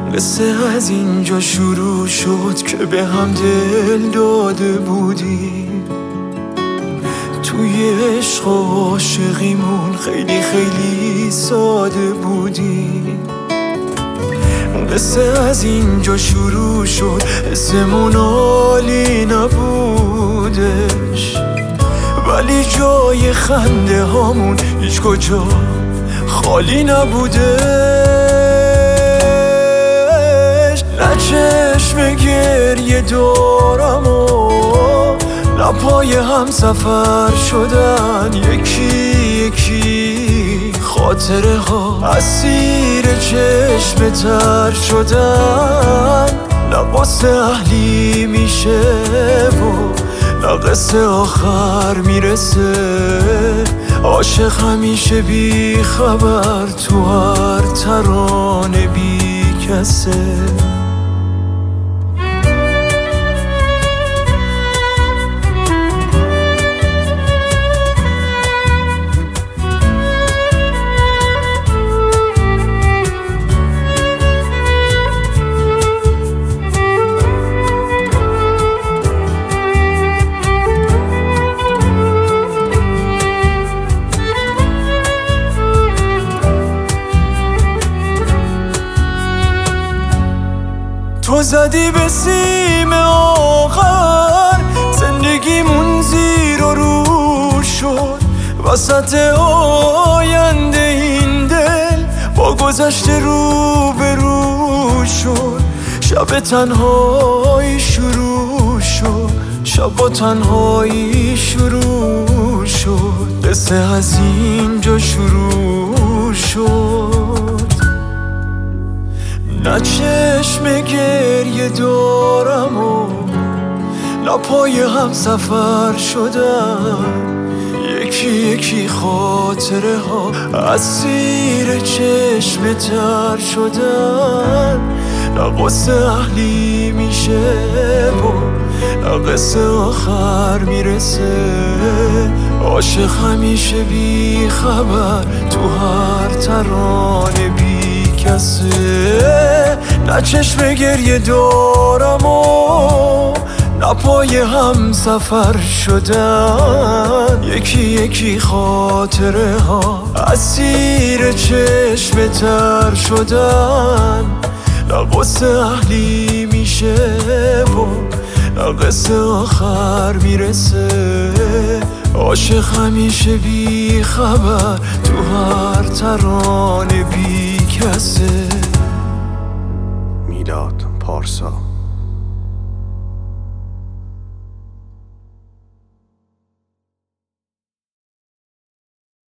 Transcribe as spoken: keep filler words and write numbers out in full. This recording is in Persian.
قصه از اینجا شروع شد که به هم دل داده بودیم، توی عشق و عاشقیمون خیلی خیلی ساده بودیم. قصه از اینجا شروع شد، حسمون عالی نبودش، ولی جای خنده هامون هیچ کجا خالی نبودش. نه چشم گریه دارم و نه پای هم سفر شدن، یکی یکی خاطره ها اسیر چشم تر شدن. نه قصه اهلی میشه و نه قصه آخر میرسه، عاشق همیشه بی خبر تو هر ترانه بی کسه. تو زدی به سیم آخر، زندگیمون زیر و رو شد، وسط آینده این دل با گذشته رو به رو شد. شب تنهایی شروع شد، شب با تنهایی شروع شد، قصه از اینجا شروع شد. نه چشم گریه دارم و نه پای هم سفر شدن، یکی یکی خاطره ها اسیر چشم تر شدن. نه قصه اهلی میشه و نه قصه آخر میرسه، عاشق همیشه بی خبر تو هر ترانه بی کسه. نه چشم گریه دارم و نه پای هم سفر شدن، یکی یکی خاطره ها اسیر چشم تر شدن. نه قصه اهلی میشه و نه قصه آخر میرسه، عاشق همیشه بی خبر تو هر ترانه بی کسه. میلاد پارسا.